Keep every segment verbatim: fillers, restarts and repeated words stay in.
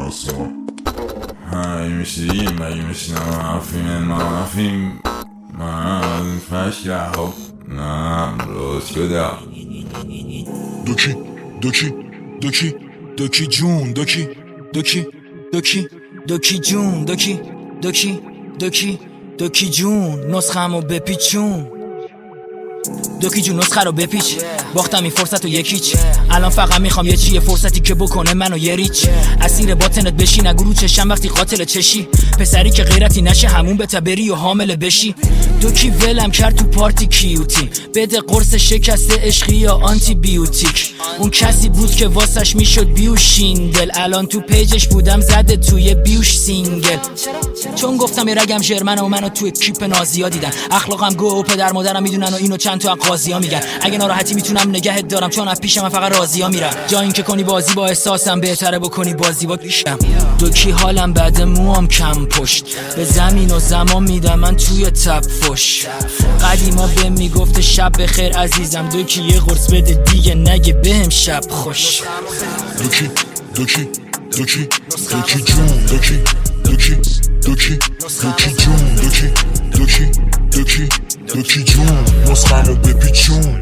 اصلا های میشه دیگه مگه میشنم حرفیم نه حرفیم من فشک رهاب نه روز شده دوکی دوکی دوکی دوکی جون دوکی دوکی دوکی دوکی جون دوکی دوکی دوکی دوکی جون نسخه‌مو بپیچون دوکی جون نسخه رو بپیچ باختم این فرصت و یکیچ الان فقط میخوام یه چیه فرصتی که بکنه منو یه ریچ اسیر باطنت بشی نگو رو چشم وقتی قاتل چشی پسری که غیرتی نشه همون بتا بری و حامل بشی دوکی ولم کرد تو پارتی کیوتی بده قرص شکست عشقی یا آنتی بیوتیک اون کسی بود که واسش میشد بیوشین دل الان تو پیجش بودم زده توی بیوش سینگل چون گفتم یه رگم جرمنه و منو توی کیپ نازیا دیدن اخلاقم گو و پدر مادرم میدونن و اینو چند تا قاضیا میگن اگه ناراحتی میتونم نگهت دارم چون از پیش من فقط راضیا میرن جا این که کنی بازی با احساسم بهتره بکنی بازی با پیشم دوکی حالم بعد موام کم پشت به زمین و زمان میدم من توی تب فش قدیما به میگفت شب بخیر عزیزم دوکی یه قرص بده دیگه نگه بهم شب خوش دوکی دوکی دوکی دوکی جون دوکی دوکی دوکی دوکی جون دوکی دوکی دوکی دوکی جون نسخه رو بپیچون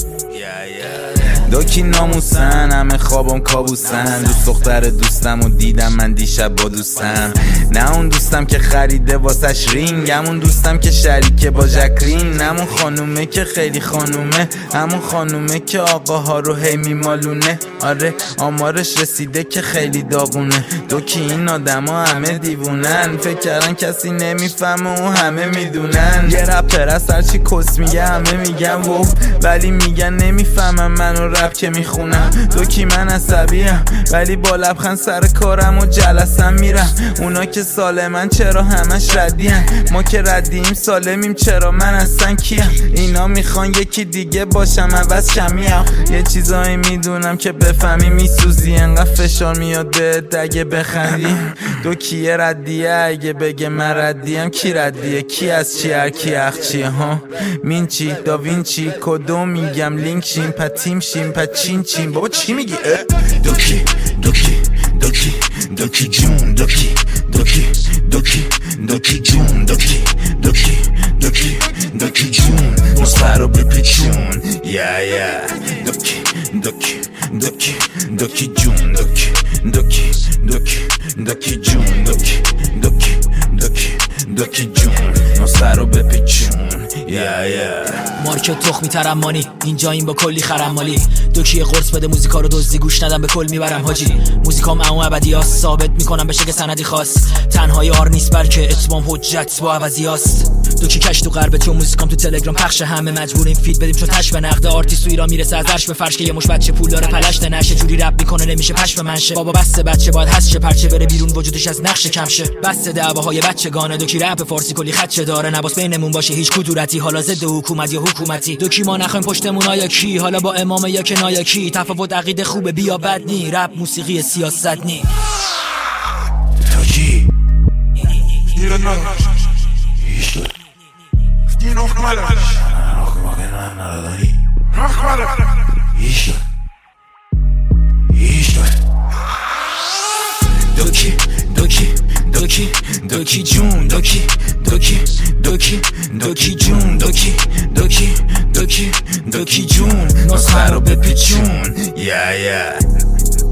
دوکی ناموسن همه خوابم کابوسن دوست دختر دوستم و دیدم من دیشب با دوستم نه اون دوستم که خریده واسش رینگ همون دوستم که شریکه با جکرین همون خانومه که خیلی خانومه همون خانومه که آقاها رو هی میمالونه آره آمارش رسیده که خیلی داغونه دوکی این آدم ها همه دیوونن فکر کردن کسی نمیفهمه و همه میدونن یه رپر از هرچی کس میگه همه میگن وو ولی میگن نمیفهمم منو رپ که میخونم دوکی من عصبیم ولی با لبخند سر کارم و جلسم میرم اونا که سالمن چرا همش ردیم ما که ردیم سالمیم چرا من اصلا کیم اینا میخوان یکی دیگه باشم عوض کمیم یه چیزایی میدونم که بفهمی میسوزی انقدر فشار میاد بهت اگه بخندی دوکی یه ردیه اگه بگه من ردیم کی ردیه کی از چی هر کی اخ چیه ها مینچی داوینچی کدوم میگم لینک شیم پتیم شیم پا چین چین بابا چی میگی؟ دوکی دوکی دوکی دوکی جون دوکی دوکی دوکی دوکی جون دوکی دوکی دوکی دوکی جون نسخه رو بپیچون یا یا دوکی دوکی دوکی دوکی جون دوکی دوکی دوکی دوکی جون دوکی دوکی دوکی دوکی جون نسخه رو بپیچون یا یا مارکت تخمی ترمانی اینجا این با کلی خرمالی دوکی قرص بده موزیکا رو دزدی گوش ندم به کل میبرم حاجی موزیکام اما ابدیاست ثابت میکنم بشه که سندی خاص تنهایی آر نیست بلکه اتمام حجت با عوضیاست دوکی کش تو غرب تو موزیکام تو تلگرام پخش همه مجبوریم فید بدیم چون تش به نقد آرتیست تو ایران میرسه از عرش به فرش که یه مش بچه پول داره پلشت نشه جوری رپ میکنه نمیشه پش به منشه بابا بس بچه باید هست شه پرچه بره بیرون وجودش از نقش کم شه بس دعواهای بچگانه دوکی رپ فارسی کلی خدشه داره نباس بینمون باشه هیچ کدورتی حالا ضد حکومت یا حکومتی دوکی ما نخوایم پشتمون آیا کی حالا با امام یا کنایا کی تفاوت عقیده خوبه بیا بد نی رپ موسیقی سیاست نی دوکی ایران من ایشتو این اخ مالا اخ مالا نداری اخ مالا ایشتو ایشتو دوکی دوکی دوکی دوکی جون دوکی دوکی دوکی دوکی جون دوکی دوکی دوکی دوکی جون نسخه رو بپیچون یا یا